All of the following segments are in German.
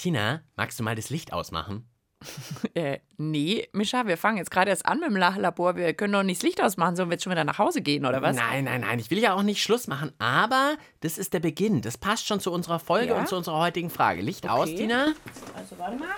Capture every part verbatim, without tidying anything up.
Tina, magst du mal das Licht ausmachen? Äh, nee, Mischa, wir fangen jetzt gerade erst an mit dem Lachlabor. Wir können doch nicht das Licht ausmachen, sollen wir jetzt schon wieder nach Hause gehen, oder was? Nein, nein, nein, ich will ja auch nicht Schluss machen, aber das ist der Beginn. Das passt schon zu unserer Folge Ja? und zu unserer heutigen Frage. Licht aus, Okay. Tina? Also, warte mal.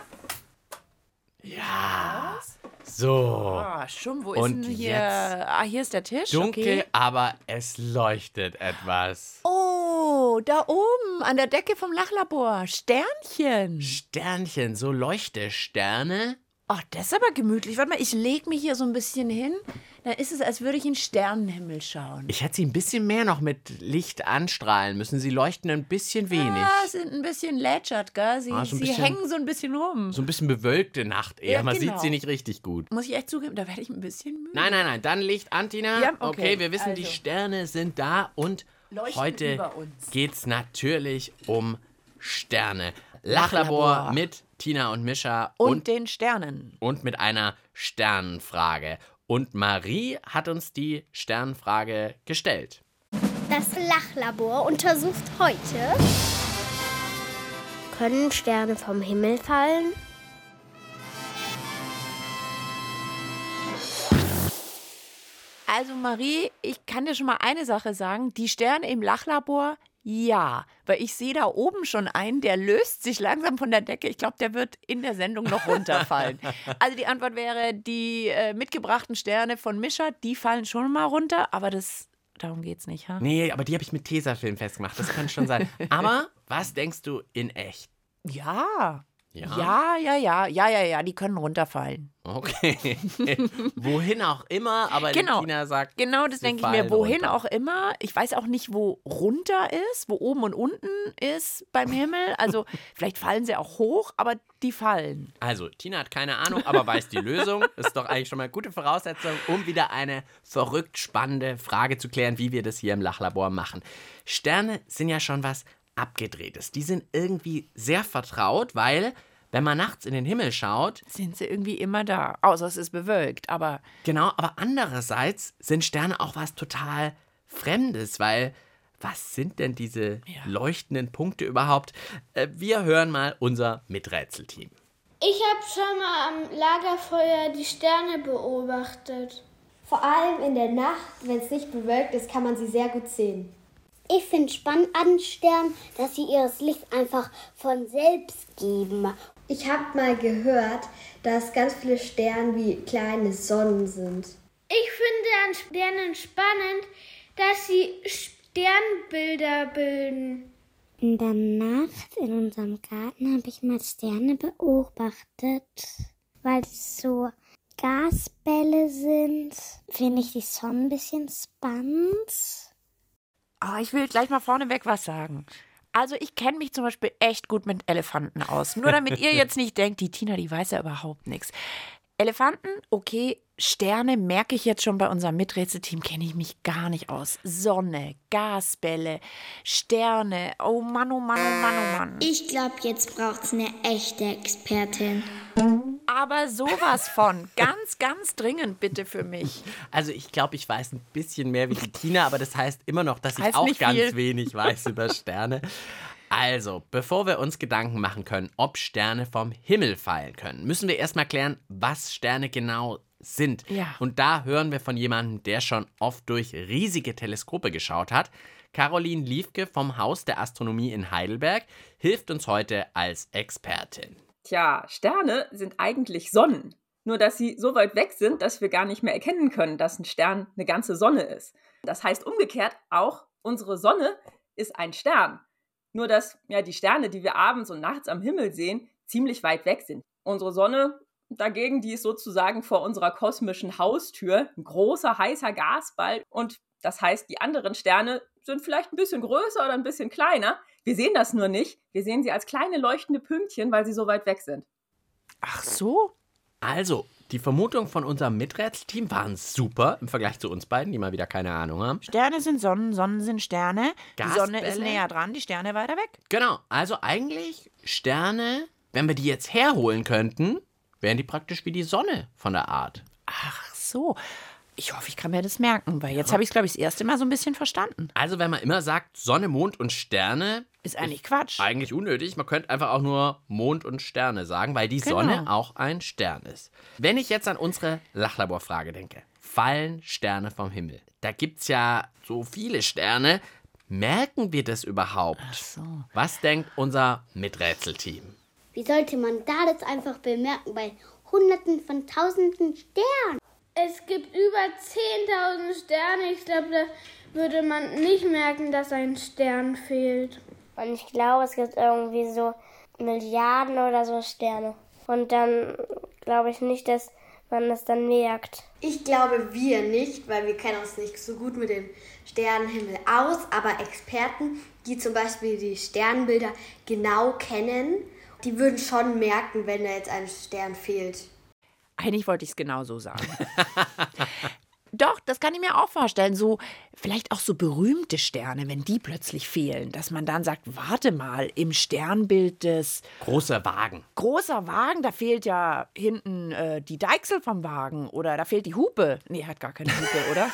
Ja. So. Ah, schon, wo Und ist denn hier? jetzt Ah, hier ist der Tisch. Dunkel, Okay. aber es leuchtet etwas. Oh, da oben an der Decke vom Lachlabor. Sternchen. Sternchen, so Leuchtesterne. Ach, das ist aber gemütlich. Warte mal, ich lege mich hier so ein bisschen hin. Dann ist es, als würde ich in den Sternenhimmel schauen. Ich hätte sie ein bisschen mehr noch mit Licht anstrahlen müssen. Sie leuchten ein bisschen wenig. Ah, sind ein bisschen lätschert, gell? Sie, Ah, so ein sie bisschen- hängen so ein bisschen rum. So ein bisschen bewölkte Nacht eher. Ja, Man genau. sieht sie nicht richtig gut. Muss ich echt zugeben, da werde ich ein bisschen müde. Nein, nein, nein. Dann Licht an, Tina. Ja, okay. wir wissen, die Also. Sterne sind da. Und Leuchten heute über uns. geht's natürlich um Sterne. Lachlabor, Lachlabor. mit Tina und Mischa Und, und, den Sternen. und mit einer Sternenfrage. Und Marie hat uns die Sternenfrage gestellt. Das Lachlabor untersucht heute: Können Sterne vom Himmel fallen? Also Marie, ich kann dir schon mal eine Sache sagen. Die Sterne im Lachlabor, ja. Weil ich sehe da oben schon einen, der löst sich langsam von der Decke. Ich glaube, der wird in der Sendung noch runterfallen. Also die Antwort wäre, die äh, mitgebrachten Sterne von Mischa, die fallen schon mal runter. Aber das, darum geht's nicht, ha? Nee, aber die habe ich mit Tesafilm festgemacht. Das kann schon sein. Aber was denkst du in echt? Ja. Ja? Ja, ja, ja, ja, ja, ja, die können runterfallen. Okay. Wohin auch immer, aber die Genau. Tina sagt, Genau, das sie denke ich mir. fallen Wohin runter. auch immer. Ich weiß auch nicht, wo runter ist, wo oben und unten ist beim Himmel. Also vielleicht fallen sie auch hoch, aber die fallen. Also, Tina hat keine Ahnung, aber weiß die Lösung. Ist doch eigentlich schon mal eine gute Voraussetzung, um wieder eine verrückt spannende Frage zu klären, wie wir das hier im Lachlabor machen. Sterne sind ja schon was Abgedrehtes. Die sind irgendwie sehr vertraut, weil, wenn man nachts in den Himmel schaut, Sind sie irgendwie immer da. Außer es ist bewölkt. Aber genau, aber andererseits sind Sterne auch was total Fremdes, weil was sind denn diese Ja. leuchtenden Punkte überhaupt? Äh, Wir hören mal unser Miträtselteam. Ich habe schon mal am Lagerfeuer die Sterne beobachtet. Vor allem in der Nacht, wenn es nicht bewölkt ist, kann man sie sehr gut sehen. Ich finde spannend an Sternen, dass sie ihr Licht einfach von selbst geben. Ich habe mal gehört, dass ganz viele Sterne wie kleine Sonnen sind. Ich finde an Sternen spannend, dass sie Sternbilder bilden. In der Nacht in unserem Garten habe ich mal Sterne beobachtet, weil es so Gasbälle sind. Finde ich die Sonne ein bisschen spannend. oh, ich will gleich mal vorneweg was sagen. Also ich kenne mich zum Beispiel echt gut mit Elefanten aus. Nur damit ihr jetzt nicht denkt, die Tina, die weiß ja überhaupt nichts. Elefanten, okay, Sterne merke ich jetzt schon bei unserem Miträtselteam, kenne ich mich gar nicht aus. Sonne, Gasbälle, Sterne, oh Mann, oh Mann, oh Mann, oh Mann. Ich glaube, jetzt braucht's eine echte Expertin. Aber sowas von, ganz, ganz dringend bitte für mich. Also ich glaube, ich weiß ein bisschen mehr wie die Tina, aber das heißt immer noch, dass ich Heißt auch nicht ganz viel. wenig weiß über Sterne. Also, bevor wir uns Gedanken machen können, ob Sterne vom Himmel fallen können, müssen wir erstmal klären, was Sterne genau sind. Ja. Und da hören wir von jemandem, der schon oft durch riesige Teleskope geschaut hat. Caroline Liefke vom Haus der Astronomie in Heidelberg hilft uns heute als Expertin. Tja, Sterne sind eigentlich Sonnen. Nur, dass sie so weit weg sind, dass wir gar nicht mehr erkennen können, dass ein Stern eine ganze Sonne ist. Das heißt umgekehrt, auch unsere Sonne ist ein Stern. Nur, dass ja, die Sterne, die wir abends und nachts am Himmel sehen, ziemlich weit weg sind. Unsere Sonne dagegen, die ist sozusagen vor unserer kosmischen Haustür, ein großer, heißer Gasball. Und das heißt, die anderen Sterne sind vielleicht ein bisschen größer oder ein bisschen kleiner. Wir sehen das nur nicht. Wir sehen sie als kleine leuchtende Pünktchen, weil sie so weit weg sind. Ach so? Also, die Vermutungen von unserem Miträtselteam waren super im Vergleich zu uns beiden, die mal wieder keine Ahnung haben. Sterne sind Sonnen, Sonnen sind Sterne. Die Sonne ist Gasbälle? näher dran, die Sterne weiter weg. Genau, also eigentlich Sterne, wenn wir die jetzt herholen könnten, wären die praktisch wie die Sonne von der Art. Ach so. Ich hoffe, ich kann mir das merken, weil jetzt habe ich es, glaube ich, das erste Mal so ein bisschen verstanden. Also wenn man immer sagt Sonne, Mond und Sterne, Ist eigentlich Quatsch. eigentlich unnötig. Man könnte einfach auch nur Mond und Sterne sagen, weil die Genau. Sonne auch ein Stern ist. Wenn ich jetzt an unsere Lachlabor-Frage denke, fallen Sterne vom Himmel? Da gibt es ja so viele Sterne. Merken wir das überhaupt? Ach so. Was denkt unser Miträtselteam? Wie sollte man da das einfach bemerken bei Hunderten von Tausenden Sternen? Es gibt über zehntausend Sterne. Ich glaube, da würde man nicht merken, dass ein Stern fehlt. Und ich glaube, es gibt irgendwie so Milliarden oder so Sterne. Und dann glaube ich nicht, dass man das dann merkt. Ich glaube, wir nicht, weil wir kennen uns nicht so gut mit dem Sternenhimmel aus. Aber Experten, die zum Beispiel die Sternbilder genau kennen, die würden schon merken, wenn da jetzt ein Stern fehlt. Eigentlich wollte ich es genau so sagen. Doch, das kann ich mir auch vorstellen. So, vielleicht auch so berühmte Sterne, wenn die plötzlich fehlen, dass man dann sagt, warte mal, im Sternbild des Großer Wagen. großer Wagen, da fehlt ja hinten äh, die Deichsel vom Wagen oder da fehlt die Hupe. Nee, hat gar keine Hupe, oder?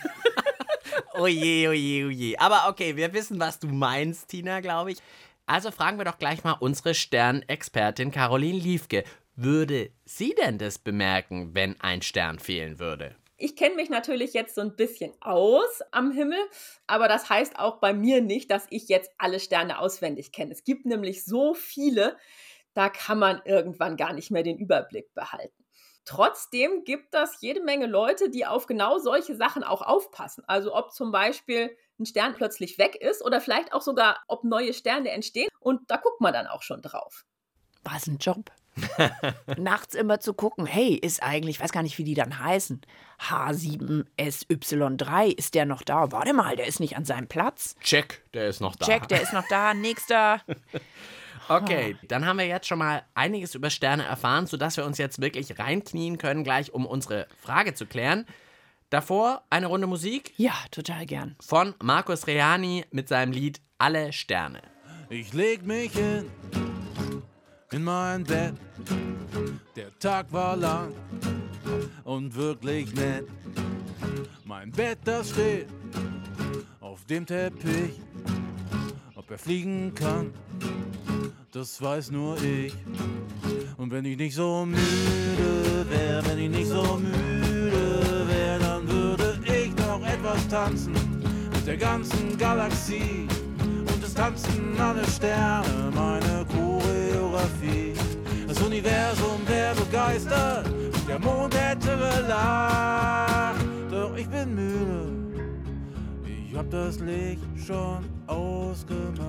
Oje, oje, oje. Aber okay, wir wissen, was du meinst, Tina, glaube ich. Also fragen wir doch gleich mal unsere Sternexpertin Caroline Liefke. Würde sie denn das bemerken, wenn ein Stern fehlen würde? Ich kenne mich natürlich jetzt so ein bisschen aus am Himmel, aber das heißt auch bei mir nicht, dass ich jetzt alle Sterne auswendig kenne. Es gibt nämlich so viele, da kann man irgendwann gar nicht mehr den Überblick behalten. Trotzdem gibt es jede Menge Leute, die auf genau solche Sachen auch aufpassen. Also ob zum Beispiel ein Stern plötzlich weg ist oder vielleicht auch sogar, ob neue Sterne entstehen. Und da guckt man dann auch schon drauf. Was ein Job. Nachts immer zu gucken, hey, ist eigentlich, ich weiß gar nicht, wie die dann heißen, H sieben S Y drei, ist der noch da? Warte mal, der ist nicht an seinem Platz. Check, der ist noch da. Check, der ist noch da, nächster. Okay, dann haben wir jetzt schon mal einiges über Sterne erfahren, sodass wir uns jetzt wirklich reinknien können, gleich um unsere Frage zu klären. Davor eine Runde Musik Ja, total gern. von Markus Reani mit seinem Lied Alle Sterne. Ich leg mich hin, in mein Bett. Der Tag war lang und wirklich nett. Mein Bett, das steht auf dem Teppich. Ob er fliegen kann, das weiß nur ich. Und wenn ich nicht so müde wär, wenn ich nicht so müde wär, dann würde ich noch etwas tanzen mit der ganzen Galaxie. Und es tanzen alle Sterne, meine Choreografie. Das Universum wär begeistert, der Mond hätte gelacht. Doch ich bin müde, ich hab das Licht schon ausgemacht.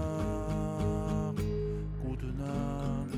Gute Nacht.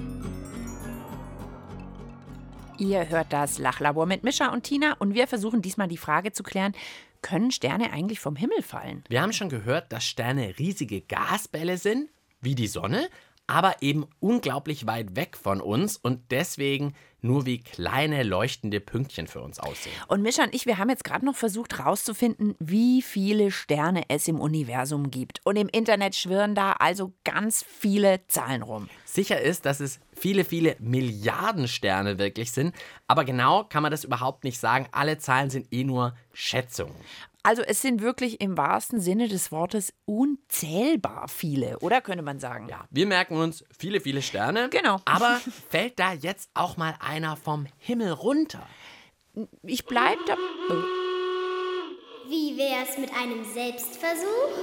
Ihr hört das Lachlabor mit Mischa und Tina und wir versuchen diesmal die Frage zu klären, können Sterne eigentlich vom Himmel fallen? Wir haben schon gehört, dass Sterne riesige Gasbälle sind, wie die Sonne, aber eben unglaublich weit weg von uns und deswegen nur wie kleine leuchtende Pünktchen für uns aussehen. Und Mischa und ich, wir haben jetzt gerade noch versucht herauszufinden, wie viele Sterne es im Universum gibt. Und im Internet schwirren da also ganz viele Zahlen rum. Sicher ist, dass es viele, viele Milliarden Sterne wirklich sind, aber genau kann man das überhaupt nicht sagen. Alle Zahlen sind eh nur Schätzungen. Also es sind wirklich im wahrsten Sinne des Wortes unzählbar viele, oder könnte man sagen? Ja, wir merken uns viele, viele Sterne. Genau. Aber fällt da jetzt auch mal einer vom Himmel runter? Ich bleib da... Oh. Wie wär's mit einem Selbstversuch?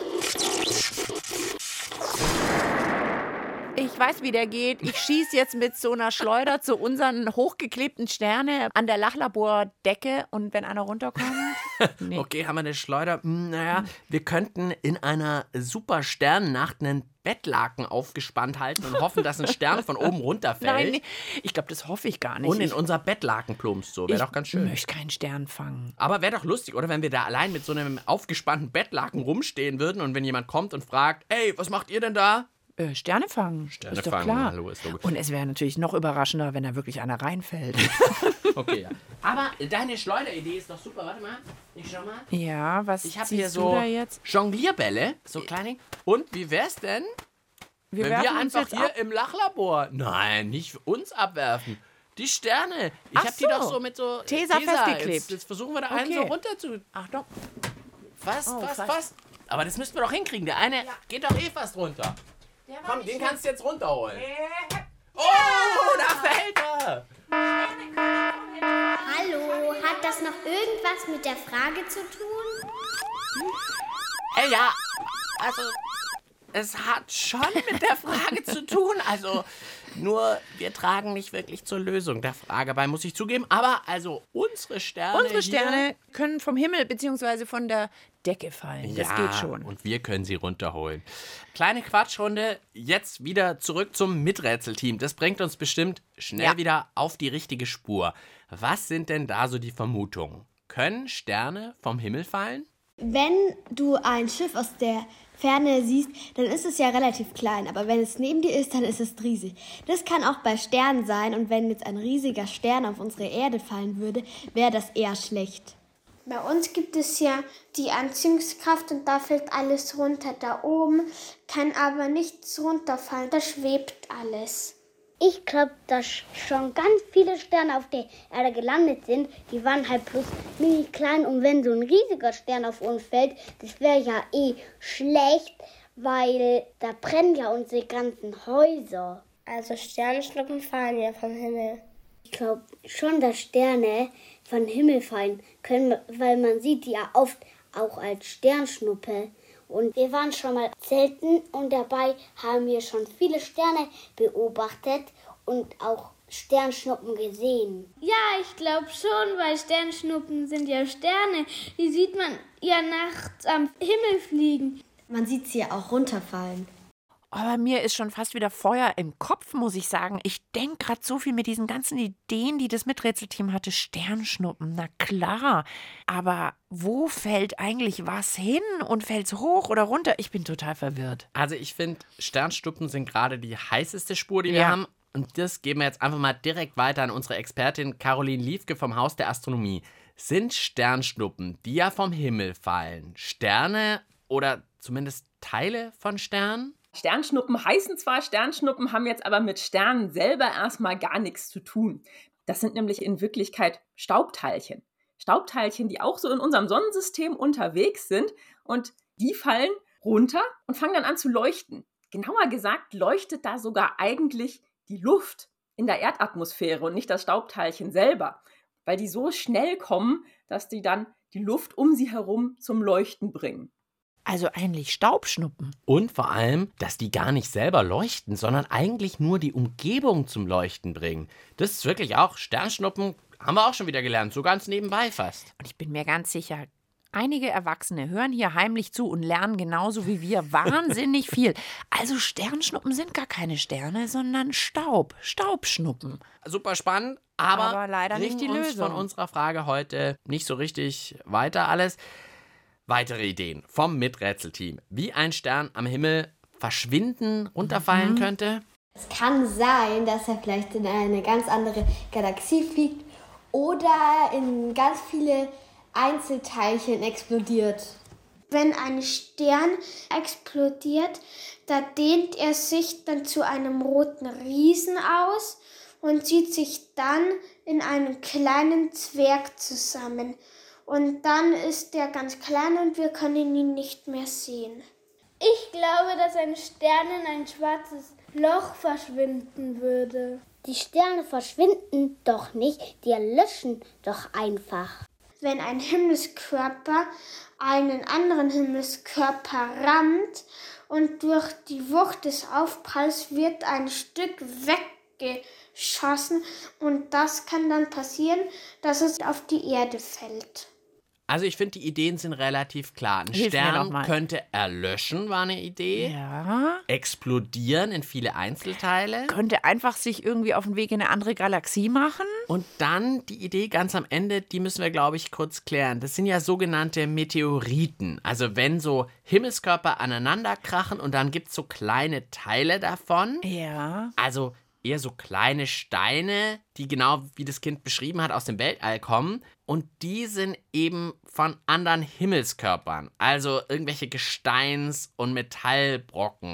Ich weiß, wie der geht. Ich schieße jetzt mit so einer Schleuder zu unseren hochgeklebten Sterne an der Lachlabordecke und wenn einer runterkommt... Nee. Okay, haben wir eine Schleuder? Hm, naja, wir könnten in einer super Sternennacht einen Bettlaken aufgespannt halten und hoffen, dass ein Stern von oben runterfällt. Nein, nee. Ich glaube, das hoffe ich gar nicht. Und in ich, unser Bettlaken plumpst so. Wäre doch ganz Ich schön. möchte keinen Stern fangen. Aber wäre doch lustig, oder? Wenn wir da allein mit so einem aufgespannten Bettlaken rumstehen würden und wenn jemand kommt und fragt, hey, was macht ihr denn da? Äh, Sterne fangen. Sterne ist doch fangen, klar. hallo, ist logisch. Und es wäre natürlich noch überraschender, wenn da wirklich einer reinfällt. Okay, ja. Aber deine Schleuderidee ist doch super. Warte mal, ich schau mal. Ja, was Ich habe ziehst hier du so da jetzt? Jonglierbälle, so kleine. Und wie wär's denn, Wir wenn werfen wir uns einfach jetzt hier ab. im Lachlabor, nein, nicht uns abwerfen, Die Sterne. Ich Ach hab die so. doch so mit so Tesa festgeklebt. Jetzt, jetzt versuchen wir da einen so Okay. runter zu... Achtung. Fast, Oh, fast, fast. fast. Aber das müssten wir doch hinkriegen. Der eine geht doch eh fast runter. Komm, den kannst du jetzt runterholen. Oh, da fällt er. Hallo, hat das noch irgendwas mit der Frage zu tun? Ey, ja, also, es hat schon mit der Frage zu tun. Also, nur wir tragen nicht wirklich zur Lösung der Frage bei, muss ich zugeben. Aber also, unsere Sterne Unsere hier, Sterne können vom Himmel bzw. von der Decke fallen. Das ja, geht schon. Und wir können sie runterholen. Kleine Quatschrunde, jetzt wieder zurück zum Miträtselteam. Das bringt uns bestimmt schnell Ja. wieder auf die richtige Spur. Was sind denn da so die Vermutungen? Können Sterne vom Himmel fallen? Wenn du ein Schiff aus der Ferne siehst, dann ist es ja relativ klein. Aber wenn es neben dir ist, dann ist es riesig. Das kann auch bei Sternen sein. Und wenn jetzt ein riesiger Stern auf unsere Erde fallen würde, wäre das eher schlecht. Bei uns gibt es ja die Anziehungskraft und da fällt alles runter. Da oben kann aber nichts runterfallen, da schwebt alles. Ich glaube, dass schon ganz viele Sterne auf der Erde gelandet sind. Die waren halt bloß mini klein. Und wenn so ein riesiger Stern auf uns fällt, das wäre ja eh schlecht, weil da brennen ja unsere ganzen Häuser. Also Sternschnuppen fallen ja vom Himmel. Ich glaube schon, dass Sterne vom Himmel fallen können, weil man sieht die ja oft auch als Sternschnuppe. Und wir waren schon mal zelten und dabei haben wir schon viele Sterne beobachtet und auch Sternschnuppen gesehen. Ja, ich glaube schon, weil Sternschnuppen sind ja Sterne. Die sieht man ja nachts am Himmel fliegen. Man sieht sie ja auch runterfallen. Aber mir ist schon fast wieder Feuer im Kopf, muss ich sagen. Ich denke gerade so viel mit diesen ganzen Ideen, die das Miträtselteam hatte. Sternschnuppen, na klar. Aber wo fällt eigentlich was hin? Und fällt's hoch oder runter? Ich bin total verwirrt. Also ich finde, Sternschnuppen sind gerade die heißeste Spur, die wir Ja. haben. Und das geben wir jetzt einfach mal direkt weiter an unsere Expertin Caroline Liefke vom Haus der Astronomie. Sind Sternschnuppen, die ja vom Himmel fallen, Sterne oder zumindest Teile von Sternen? Sternschnuppen heißen zwar Sternschnuppen, haben jetzt aber mit Sternen selber erstmal gar nichts zu tun. Das sind nämlich in Wirklichkeit Staubteilchen. Staubteilchen, die auch so in unserem Sonnensystem unterwegs sind und die fallen runter und fangen dann an zu leuchten. Genauer gesagt leuchtet da sogar eigentlich die Luft in der Erdatmosphäre und nicht das Staubteilchen selber, weil die so schnell kommen, dass die dann die Luft um sie herum zum Leuchten bringen. Also eigentlich Staubschnuppen. Und vor allem, dass die gar nicht selber leuchten, sondern eigentlich nur die Umgebung zum Leuchten bringen. Das ist wirklich auch Sternschnuppen, haben wir auch schon wieder gelernt, so ganz nebenbei fast. Und ich bin mir ganz sicher, einige Erwachsene hören hier heimlich zu und lernen genauso wie wir wahnsinnig viel. Also Sternschnuppen sind gar keine Sterne, sondern Staub. Staubschnuppen. Super spannend, aber, Aber leider nicht bringen die uns Lösung. von unserer Frage heute nicht so richtig weiter alles. Weitere Ideen vom Miträtselteam. Wie ein Stern am Himmel verschwinden, runterfallen könnte. Es kann sein, dass er vielleicht in eine ganz andere Galaxie fliegt oder in ganz viele Einzelteilchen explodiert. Wenn ein Stern explodiert, da dehnt er sich dann zu einem roten Riesen aus und zieht sich dann in einen kleinen Zwerg zusammen. Und dann ist er ganz klein und wir können ihn nicht mehr sehen. Ich glaube, dass ein Stern in ein schwarzes Loch verschwinden würde. Die Sterne verschwinden doch nicht, die erlöschen doch einfach. Wenn ein Himmelskörper einen anderen Himmelskörper rammt und durch die Wucht des Aufpralls wird ein Stück weggeschossen und das kann dann passieren, dass es auf die Erde fällt. Also ich finde, die Ideen sind relativ klar. Ein Hilf mir doch Stern mal. könnte erlöschen, war eine Idee. Ja. Explodieren in viele Einzelteile. Könnte einfach sich irgendwie auf den Weg in eine andere Galaxie machen. Und dann die Idee ganz am Ende, die müssen wir, glaube ich, kurz klären. Das sind ja sogenannte Meteoriten. Also wenn so Himmelskörper aneinander krachen und dann gibt es so kleine Teile davon. Ja. Also eher so kleine Steine, die genau wie das Kind beschrieben hat, aus dem Weltall kommen. Und die sind eben von anderen Himmelskörpern. Also irgendwelche Gesteins- und Metallbrocken.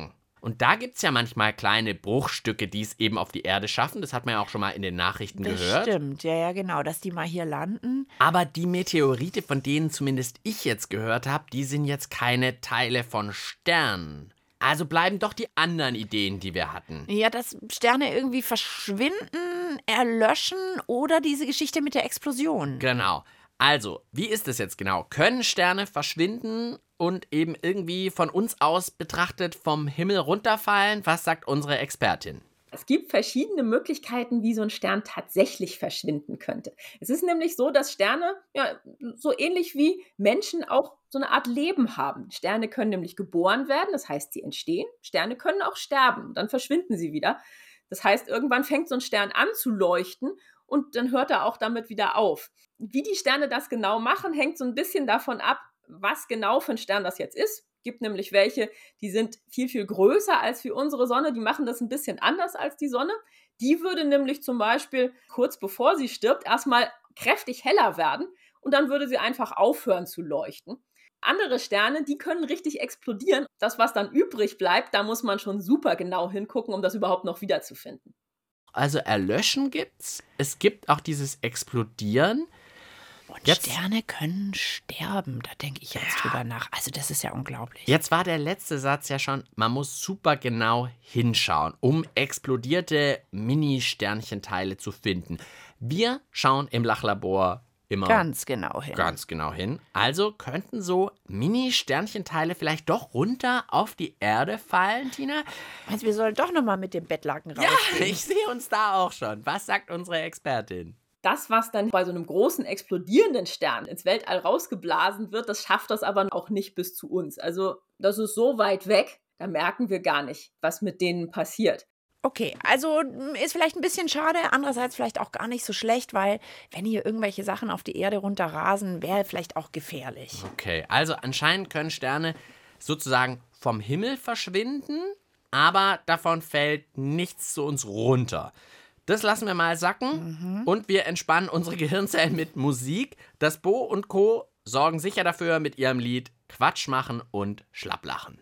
Und da gibt es ja manchmal kleine Bruchstücke, die es eben auf die Erde schaffen. Das hat man ja auch schon mal in den Nachrichten Das gehört. stimmt, ja, ja, genau, dass die mal hier landen. Aber die Meteorite, von denen zumindest ich jetzt gehört habe, die sind jetzt keine Teile von Sternen. Also bleiben doch die anderen Ideen, die wir hatten. Ja, dass Sterne irgendwie verschwinden, erlöschen oder diese Geschichte mit der Explosion. Genau. Also, wie ist es jetzt genau? Können Sterne verschwinden und eben irgendwie von uns aus betrachtet vom Himmel runterfallen? Was sagt unsere Expertin? Es gibt verschiedene Möglichkeiten, wie so ein Stern tatsächlich verschwinden könnte. Es ist nämlich so, dass Sterne, ja, so ähnlich wie Menschen auch so eine Art Leben haben. Sterne können nämlich geboren werden, das heißt, sie entstehen. Sterne können auch sterben, dann verschwinden sie wieder. Das heißt, irgendwann fängt so ein Stern an zu leuchten und dann hört er auch damit wieder auf. Wie die Sterne das genau machen, hängt so ein bisschen davon ab, was genau für ein Stern das jetzt ist. Es gibt nämlich welche, die sind viel, viel größer als wie unsere Sonne. Die machen das ein bisschen anders als die Sonne. Die würde nämlich zum Beispiel kurz bevor sie stirbt erstmal kräftig heller werden und dann würde sie einfach aufhören zu leuchten. Andere Sterne, die können richtig explodieren. Das, was dann übrig bleibt, da muss man schon super genau hingucken, um das überhaupt noch wiederzufinden. Also Erlöschen gibt's. Es gibt auch dieses Explodieren. Und Jetzt- Sterne können sterben, da denke ich jetzt drüber nach. Also das ist ja unglaublich. Jetzt war der letzte Satz ja schon, man muss super genau hinschauen, um explodierte Mini-Sternchenteile zu finden. Wir schauen im Lachlabor immer Ganz genau hin. ganz genau hin. Also könnten so Mini-Sternchenteile vielleicht doch runter auf die Erde fallen, Tina? Meinst du, wir sollen doch nochmal mit dem Bettlaken raus? Ich sehe uns da auch schon. Was sagt unsere Expertin? Das, was dann bei so einem großen explodierenden Stern ins Weltall rausgeblasen wird, das schafft das aber auch nicht bis zu uns. Also das ist so weit weg, da merken wir gar nicht, was mit denen passiert. Okay, also m, ist vielleicht ein bisschen schade, andererseits vielleicht auch gar nicht so schlecht, weil wenn hier irgendwelche Sachen auf die Erde runterrasen, wäre vielleicht auch gefährlich. Okay, also anscheinend können Sterne sozusagen vom Himmel verschwinden, aber davon fällt nichts zu uns runter. Das lassen wir mal sacken und wir entspannen unsere Gehirnzellen mit Musik. Das Bo und Co. sorgen sicher dafür mit ihrem Lied Quatsch machen und Schlapplachen.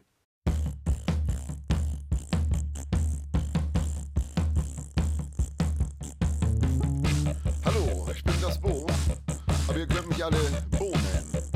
Hallo, ich bin das Bo, aber ihr könnt mich alle Bo nennen.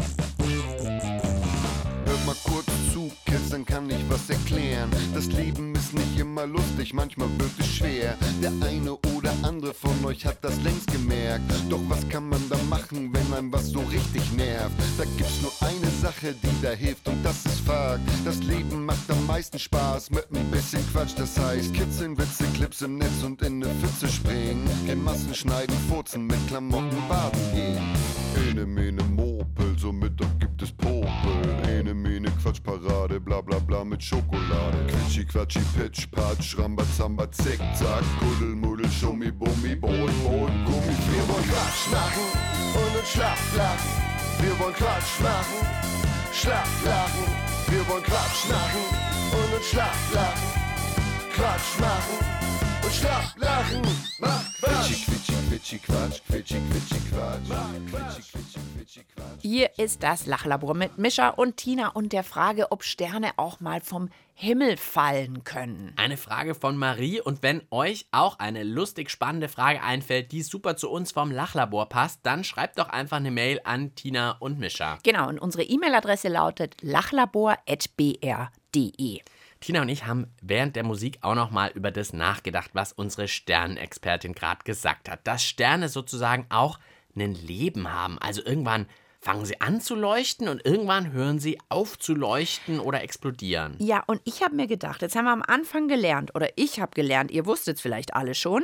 Hört mal kurz zu, Kids, dann kann ich was erklären. Das Leben ist nicht immer lustig, manchmal wird es schwer. Der eine oder andere von euch hat das längst gemerkt. Doch was kann man da machen, wenn einem was so richtig nervt? Da gibt's nur eine Sache, die da hilft und das ist Fakt. Das Leben macht am meisten Spaß mit ein bisschen Quatsch. Das heißt, kitzeln, Witze, Clips im Netz und in ne Pfütze springen. Grimassen schneiden, furzen, mit Klamotten baden gehen. Ene, mene, Mopel, so Mittag gibt es Popel. Ene, mene, Quatschparade, bla bla bla mit Schokolade. Quitschi, quatschi, pitsch, patsch, rambazamba, zick, zack. Kuddel, muddel, schummi, bummi, bohlen, bohlen, Gummi. Wir wollen Quatsch machen und uns schlapp lachen. Wir wollen Quatsch machen, schlapp lachen. Wir wollen Quatsch machen und uns schlapp lachen. Quatsch machen und schlapp lachen. Mach Quatsch. Quitschi, quitschi, quitschi, Quatsch. Quitschi, quitschi, Quatsch. Mach Quitschi, quitschi, quitschi, Quatsch. Hier ist das Lachlabor mit Mischa und Tina und der Frage, ob Sterne auch mal vom Himmel fallen können. Eine Frage von Marie und wenn euch auch eine lustig spannende Frage einfällt, die super zu uns vom Lachlabor passt, dann schreibt doch einfach eine Mail an Tina und Mischa. Genau, und unsere E-Mail-Adresse lautet lachlabor at b r punkt d e. Tina und ich haben während der Musik auch noch mal über das nachgedacht, was unsere Sternenexpertin gerade gesagt hat. Dass Sterne sozusagen auch ein Leben haben. Also irgendwann fangen sie an zu leuchten und irgendwann hören sie auf zu leuchten oder explodieren. Ja, und ich habe mir gedacht, jetzt haben wir am Anfang gelernt, oder ich habe gelernt, ihr wusstet es vielleicht alle schon,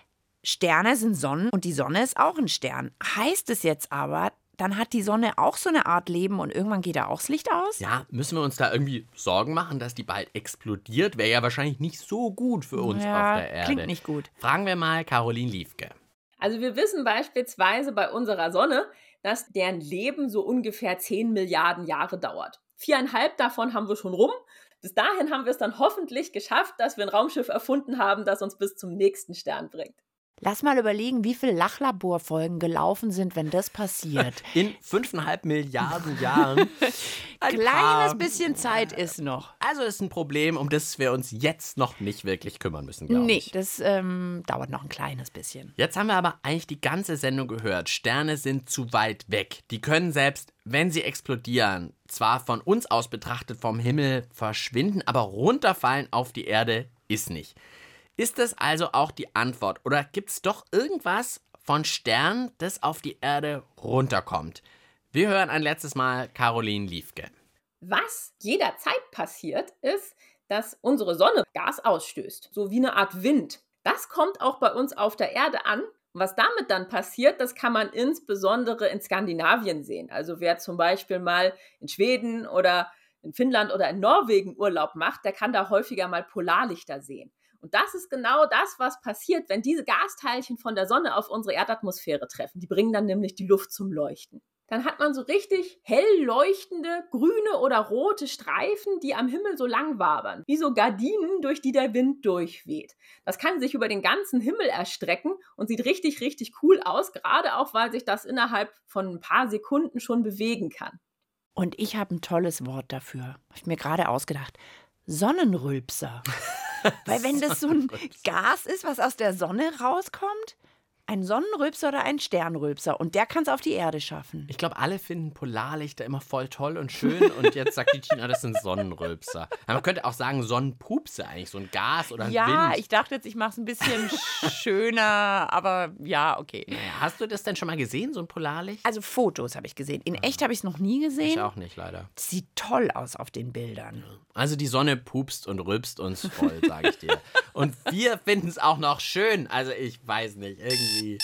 Sterne sind Sonnen und die Sonne ist auch ein Stern. Heißt es jetzt aber, dann hat die Sonne auch so eine Art Leben und irgendwann geht da auch das Licht aus? Ja, müssen wir uns da irgendwie Sorgen machen, dass die bald explodiert? Wäre ja wahrscheinlich nicht so gut für uns Ja, auf der Erde. klingt nicht gut. Fragen wir mal Caroline Liefke. Also wir wissen beispielsweise bei unserer Sonne, dass deren Leben so ungefähr zehn Milliarden Jahre dauert. Viereinhalb davon haben wir schon rum. Bis dahin haben wir es dann hoffentlich geschafft, dass wir ein Raumschiff erfunden haben, das uns bis zum nächsten Stern bringt. Lass mal überlegen, wie viele Lachlabor-Folgen gelaufen sind, wenn das passiert. In fünfeinhalb Milliarden Jahren. Ein Kleines paar. bisschen Zeit ist noch. Also ist ein Problem, um das wir uns jetzt noch nicht wirklich kümmern müssen, glaube Nee, ich. das ähm, dauert noch ein kleines bisschen. Jetzt haben wir aber eigentlich die ganze Sendung gehört. Sterne sind zu weit weg. Die können selbst, wenn sie explodieren, zwar von uns aus betrachtet vom Himmel verschwinden, aber runterfallen auf die Erde ist nicht. Ist das also auch die Antwort? Oder gibt es doch irgendwas von Sternen, das auf die Erde runterkommt? Wir hören ein letztes Mal Caroline Liefke. Was jederzeit passiert, ist, dass unsere Sonne Gas ausstößt, so wie eine Art Wind. Das kommt auch bei uns auf der Erde an. Und was damit dann passiert, das kann man insbesondere in Skandinavien sehen. Also wer zum Beispiel mal in Schweden oder in Finnland oder in Norwegen Urlaub macht, der kann da häufiger mal Polarlichter sehen. Und das ist genau das, was passiert, wenn diese Gasteilchen von der Sonne auf unsere Erdatmosphäre treffen. Die bringen dann nämlich die Luft zum Leuchten. Dann hat man so richtig hell leuchtende grüne oder rote Streifen, die am Himmel so lang wabern, wie so Gardinen, durch die der Wind durchweht. Das kann sich über den ganzen Himmel erstrecken und sieht richtig, richtig cool aus, gerade auch, weil sich das innerhalb von ein paar Sekunden schon bewegen kann. Und ich habe ein tolles Wort dafür. Habe ich mir gerade ausgedacht. Sonnenrülpser. Weil wenn das so ein Gas ist, was aus der Sonne rauskommt, ein Sonnenrülpser oder ein Sternrülpser. Und der kann es auf die Erde schaffen. Ich glaube, alle finden Polarlichter immer voll toll und schön. Und jetzt sagt die Tina, das sind Sonnenrülpser. Aber man könnte auch sagen Sonnenpupse eigentlich, so ein Gas oder ein ja, Wind. Ja, ich dachte jetzt, ich mache es ein bisschen schöner, aber ja, okay. Naja, hast du das denn schon mal gesehen, so ein Polarlicht? Also Fotos habe ich gesehen. In echt habe ich es noch nie gesehen. Ich auch nicht, leider. Das sieht toll aus auf den Bildern. Also die Sonne pupst und rülpst uns voll, sage ich dir. Und wir finden es auch noch schön. Also ich weiß nicht, irgendwie.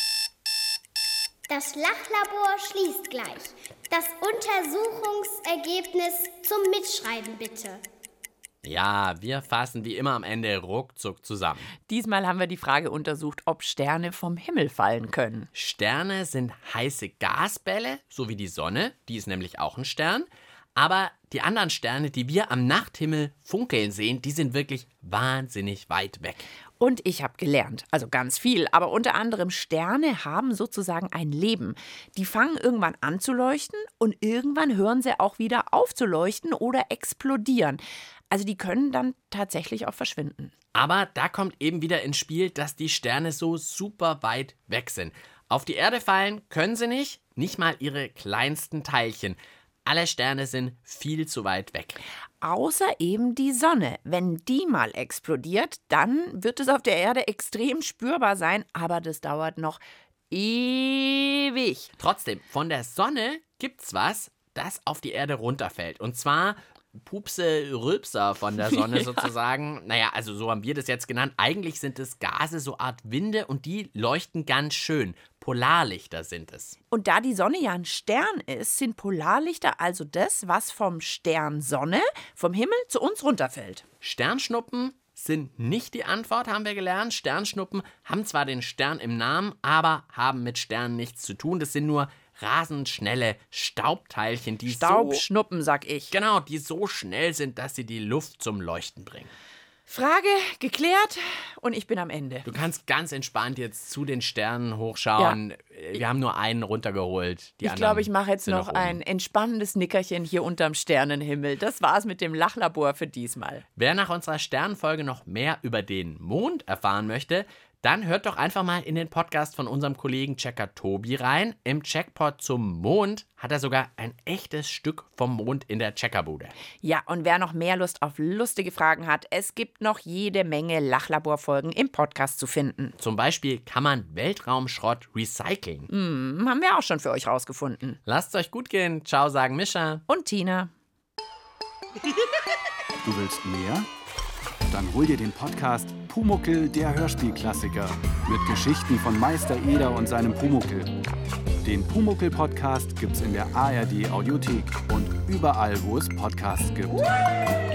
Das Lachlabor schließt gleich. Das Untersuchungsergebnis zum Mitschreiben bitte. Ja, wir fassen wie immer am Ende ruckzuck zusammen. Diesmal haben wir die Frage untersucht, ob Sterne vom Himmel fallen können. Sterne sind heiße Gasbälle, so wie die Sonne. Die ist nämlich auch ein Stern. Aber die anderen Sterne, die wir am Nachthimmel funkeln sehen, die sind wirklich wahnsinnig weit weg. Und ich habe gelernt, also ganz viel, aber unter anderem Sterne haben sozusagen ein Leben. Die fangen irgendwann an zu leuchten und irgendwann hören sie auch wieder auf zu leuchten oder explodieren. Also die können dann tatsächlich auch verschwinden. Aber da kommt eben wieder ins Spiel, dass die Sterne so super weit weg sind. Auf die Erde fallen können sie nicht, nicht mal ihre kleinsten Teilchen. Alle Sterne sind viel zu weit weg. Außer eben die Sonne. Wenn die mal explodiert, dann wird es auf der Erde extrem spürbar sein, aber das dauert noch ewig. Trotzdem, von der Sonne gibt's was, das auf die Erde runterfällt. Und zwar Pupse, Rülpser von der Sonne ja. sozusagen. Naja, also so haben wir das jetzt genannt. Eigentlich sind es Gase, so Art Winde, und die leuchten ganz schön. Polarlichter sind es. Und da die Sonne ja ein Stern ist, sind Polarlichter also das, was vom Stern Sonne, vom Himmel zu uns runterfällt. Sternschnuppen sind nicht die Antwort, haben wir gelernt. Sternschnuppen haben zwar den Stern im Namen, aber haben mit Sternen nichts zu tun. Das sind nur rasend schnelle Staubteilchen, die Staubschnuppen, so, sag ich. Genau, die so schnell sind, dass sie die Luft zum Leuchten bringen. Frage geklärt und ich bin am Ende. Du kannst ganz entspannt jetzt zu den Sternen hochschauen. Ja. Wir haben nur einen runtergeholt. Die ich glaube, ich mache jetzt noch ein entspannendes Nickerchen hier unterm Sternenhimmel. Das war's mit dem Lachlabor für diesmal. Wer nach unserer Sternenfolge noch mehr über den Mond erfahren möchte, dann hört doch einfach mal in den Podcast von unserem Kollegen Checker Tobi rein. Im Checkpot zum Mond hat er sogar ein echtes Stück vom Mond in der Checkerbude. Ja, und wer noch mehr Lust auf lustige Fragen hat, es gibt noch jede Menge Lachlaborfolgen im Podcast zu finden. Zum Beispiel kann man Weltraumschrott recyceln. Mm, haben wir auch schon für euch rausgefunden. Lasst es euch gut gehen. Ciao, sagen Mischa und Tina. Du willst mehr? Dann hol dir den Podcast Pumuckl, der Hörspielklassiker. Mit Geschichten von Meister Eder und seinem Pumuckl. Den Pumuckl-Podcast gibt's in der A R D-Audiothek und überall, wo es Podcasts gibt.